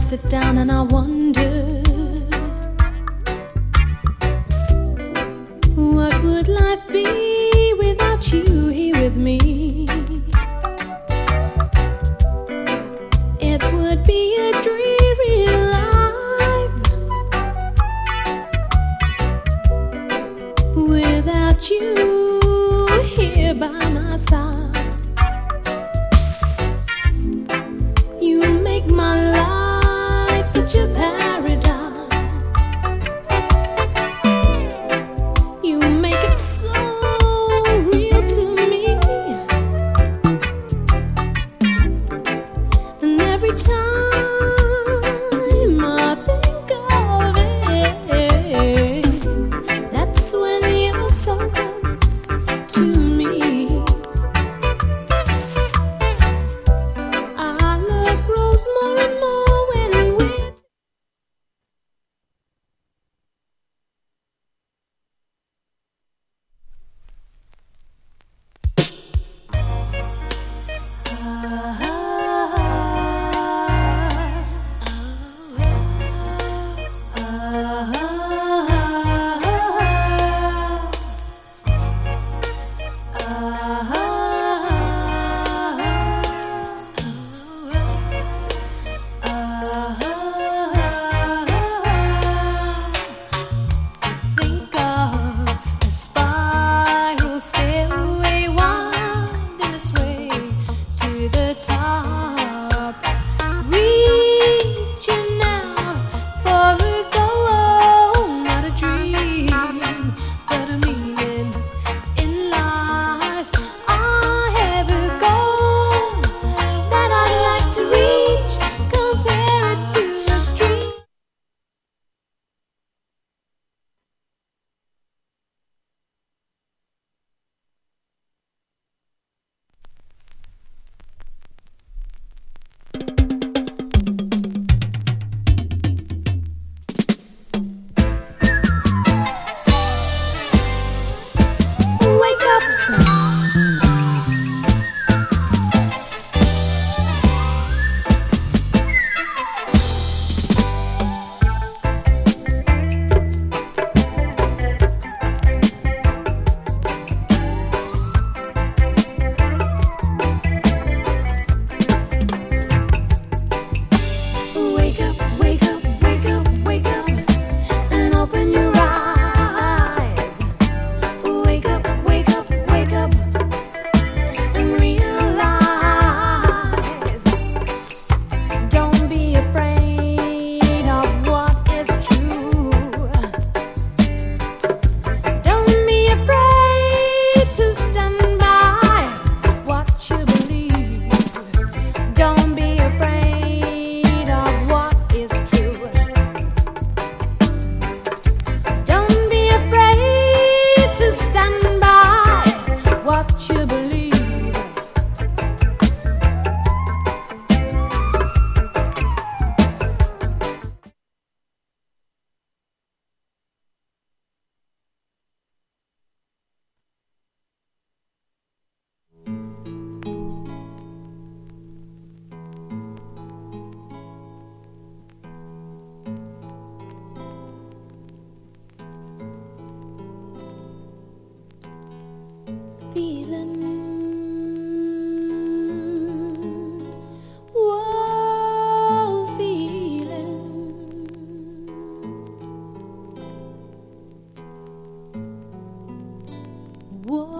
sit down and I wonder, what would life be without you here with me? It would be a dreary life without you here by my side. You make my life such a paradise. You make it so real to me. And every time I think of it, that's when you're so close to me. Our love grows more and more when we're think of a spiral stairway winding its way to the top, reaching out for a goal, not a dream, but a meaning in life. I have a goal that I'd like to reach, compare it to a stream. Wake up! Wake up, wake up, wake up, wake up, and open your eyes. Wake up, wake up, wake up, and realize. Don't be afraid of what is true. Don't be afraid to stand by what you believe. Don't be afraid of what is true. Don't be afraid to stand by what you believe. Feelings, whoa, feelings. Whoa.